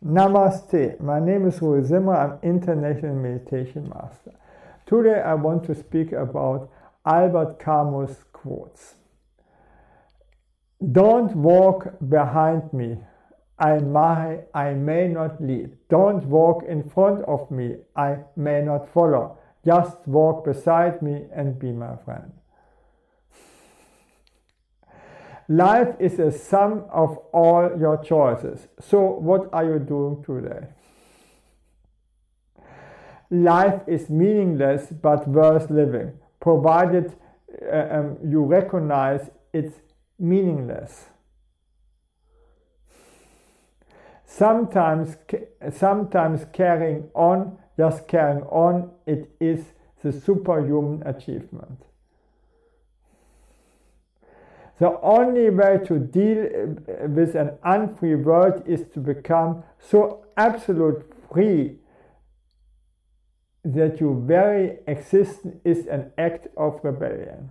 Namaste, my name is Rui Zimmer, I'm International Meditation Master. Today I want to speak about Albert Camus' quotes. Don't walk behind me, I may not lead. Don't walk in front of me, I may not follow. Just walk beside me and be my friend. Life is a sum of all your choices. So what are you doing today? Life is meaningless but worth living, provided you recognize it's meaningless. Sometimes carrying on, just carrying on, it is the superhuman achievement. The only way to deal with an unfree world is to become so absolute free that your very existence is an act of rebellion.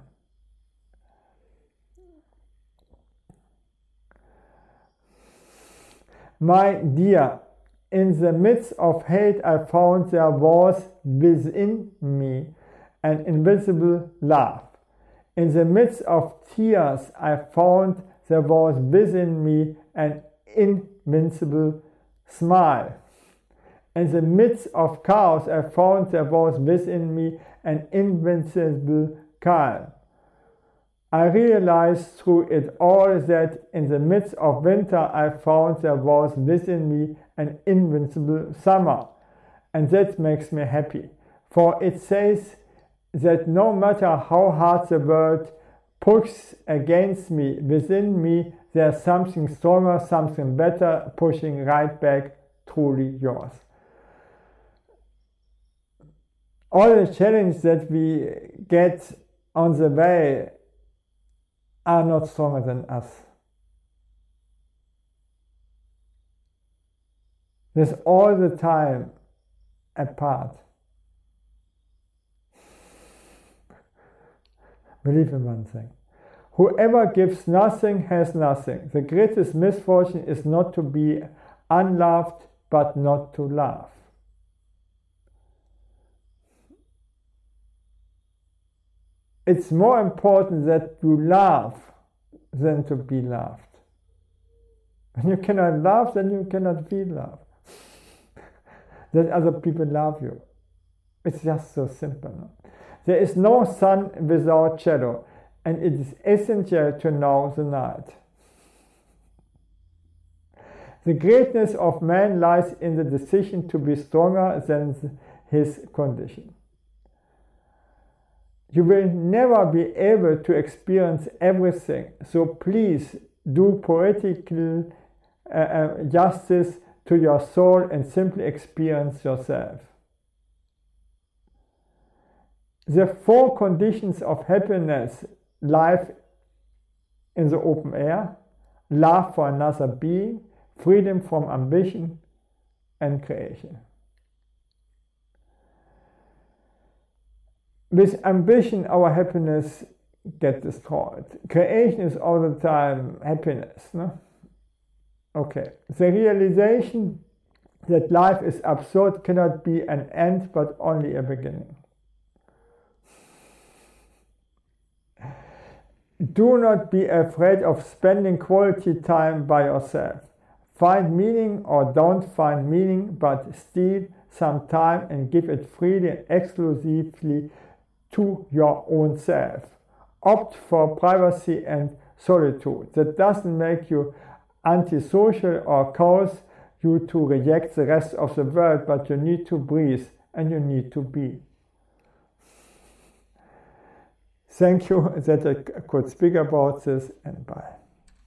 My dear, in the midst of hate I found there was within me an invisible love. In the midst of tears I found there was within me an invincible smile. In the midst of chaos I found there was within me an invincible calm. I realized through it all that in the midst of winter I found there was within me an invincible summer. And that makes me happy, for it says that no matter how hard the world pushes against me, within me there's something stronger, something better, pushing right back, truly yours. All the challenges that we get on the way are not stronger than us. There's all the time a part. Believe in one thing. Whoever gives nothing has nothing. The greatest misfortune is not to be unloved, but not to laugh. It's more important that you laugh than to be loved. When you cannot laugh, then you cannot feel love. That other people love you. It's just so simple. No? There is no sun without shadow, and it is essential to know the night. The greatness of man lies in the decision to be stronger than his condition. You will never be able to experience everything, so please do poetical justice to your soul and simply experience yourself. The 4 conditions of happiness: life in the open air, love for another being, freedom from ambition, and creation. With ambition, our happiness gets destroyed. Creation is all the time happiness. No? Okay. The realization that life is absurd cannot be an end, but only a beginning. Do not be afraid of spending quality time by yourself. Find meaning or don't find meaning, but steal some time and give it freely and exclusively to your own self. Opt for privacy and solitude. That doesn't make you antisocial or cause you to reject the rest of the world, but you need to breathe and you need to be. Thank you that I could speak about this, and bye.